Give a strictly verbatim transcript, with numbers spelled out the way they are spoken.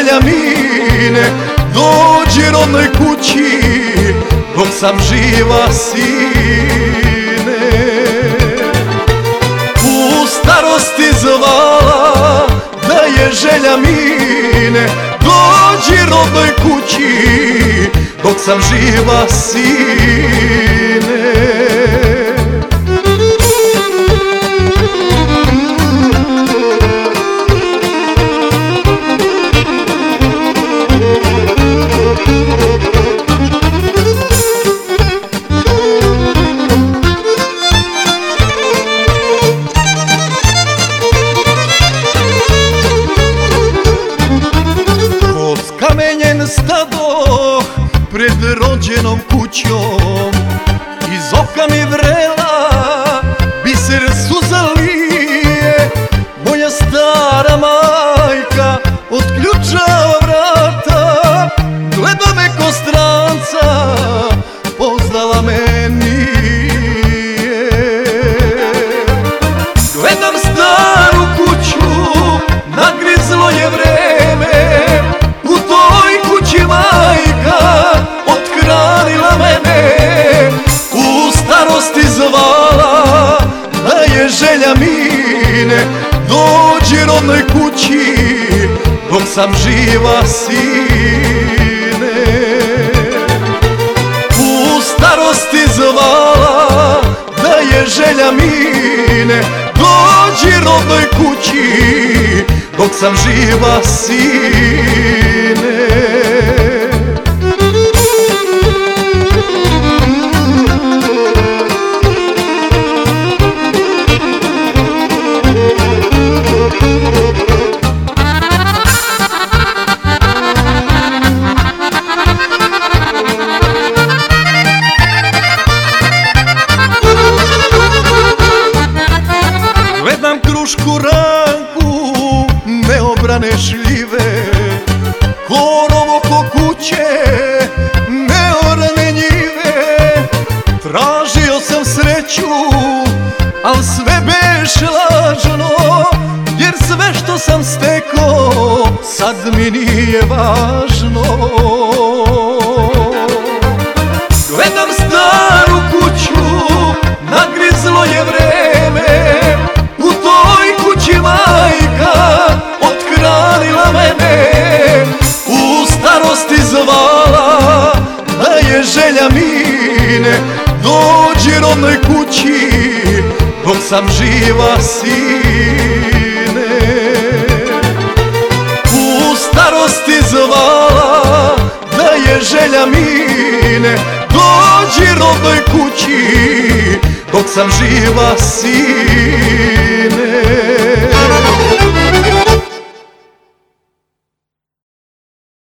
želja mine, dođi rodnoj kući dok sam živa, sine. U starosti zvala da je želja mine, dođi rodnoj kući dok sam živa, sine. Kamenjen stadoh pred rođenom kućom, iz oka mi vrela biser suza lije. Moja stara majka otključava vrata, gleda me ko stranca, poznala me nije. Gledam staru kuću, nagrizlo je vreme, othranila mene. U starosti zvala da je želja mine, dođi rodnoj kući dok sam živa, sine. U starosti zvala da je želja mine, dođi rodnoj kući dok sam živa, sine. Gledam krušku ranku, neobrane šljive, korov oko kuće, neorane njive. Tražio sam sreću, al sve beš lažno, jer sve što sam stekao sad mi nije važno. Gledam staru kuću, nagrizlo je vreme, u toj kući majka othranila mene. U starosti zvala da je želja mine, dođi rodnoj kući dok sam živa, sine. U starosti zvala da je želja mine, dođi rodnoj kući dok sam živa, sine.